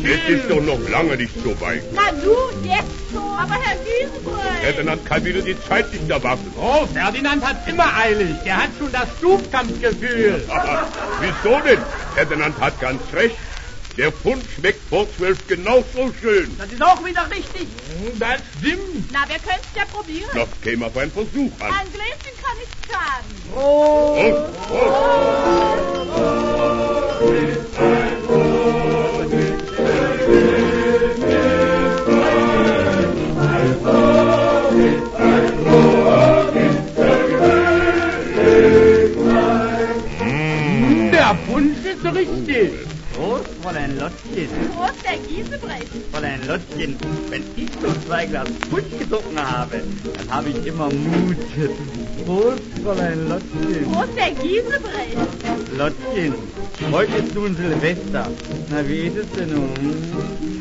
Es ist doch noch lange nicht so weit. Na nun, jetzt schon. Aber Herr Giesebrecht. Ferdinand kann wieder die Zeit nicht erwarten. Oh, Ferdinand hat's immer eilig. Der hat schon das Stufkampfgefühl. Wieso denn? Ferdinand hat ganz recht. Der Pfund schmeckt vor 12 genauso schön. Das ist auch wieder richtig. Das stimmt. Na, wir können's ja probieren. Das käme auf einen Versuch an. Ein Gläschen kann nicht schaden. Prost, Der Punsch ist richtig. Prost, Fräulein Lottchen. Prost, Herr Giesebrecht. Fräulein Lottchen, wenn ich so 2 Glas Punsch getrunken habe, dann habe ich immer Mut. Prost, Fräulein Lottchen. Prost, Herr Giesebrecht. Lottchen, heute ist nun Silvester. Na, wie ist es denn nun?